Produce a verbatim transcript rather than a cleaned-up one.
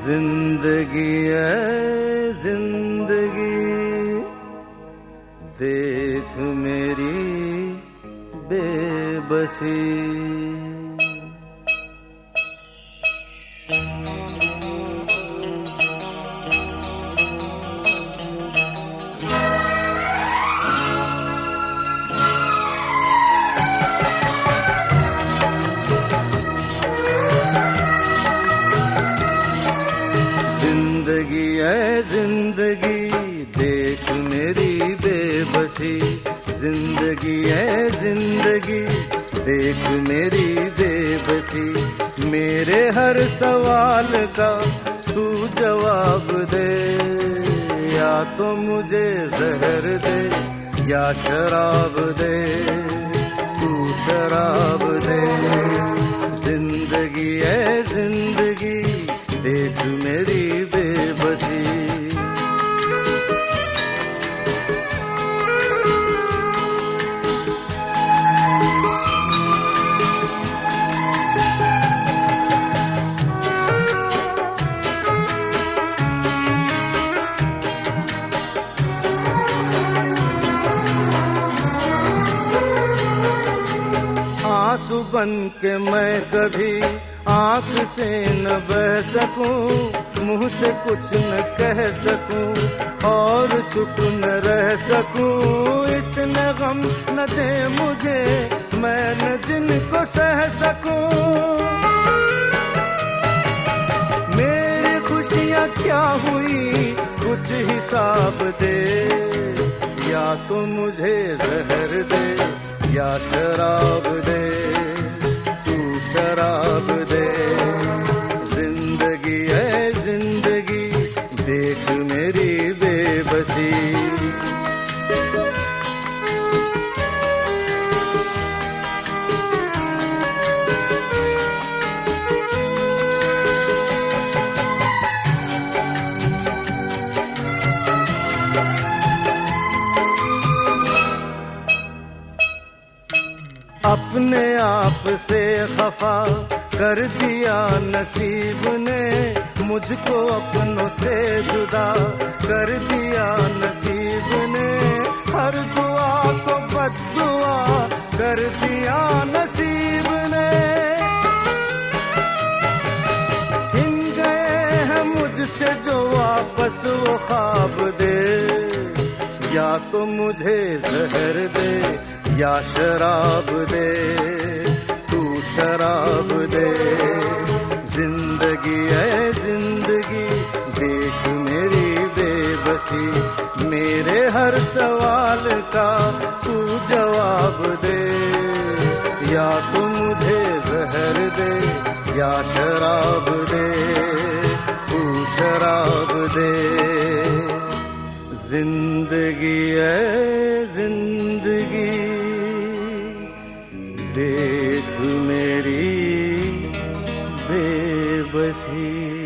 जिंदगी है जिंदगी, देख मेरी बेबसी। जिंदगी है जिंदगी, देख मेरी बेबसी। जिंदगी है जिंदगी, देख मेरी बेबसी। मेरे हर सवाल का तू जवाब दे, या तो मुझे जहर दे या शराब दे, तू शराब दे। जिंदगी है जिंदगी, देख मेरी बेबसी। आंसू बन के मैं कभी आंख से न बह सकूं, मुंह से कुछ न कह सकूं और चुप न रह सकूं। इतने गम न दे मुझे, मैं न जिनको सह सकूं। मेरी खुशियां क्या हुई कुछ हिसाब दे, या तो मुझे जहर दे या शराब दे, तू शराब दे। जिंदगी है जिंदगी, देख मेरी बेबसी। अपने आप से खफा कर दिया नसीब ने, मुझको अपनों से जुदा कर दिया नसीब ने। हर दुआ को बद्दुआ कर दिया नसीब ने। छिन गए हैं मुझसे जो वापस वो ख्वाब दे, या तो मुझे जहर दे या शराब दे, तू शराब दे। जिंदगी है जिंदगी, देख मेरी बेबसी। मेरे हर सवाल का तू जवाब दे, या तो मुझे जहर दे या शराब दे, तू शराब दे। जिंदगी है जिंदगी, देख मेरी बेबसी।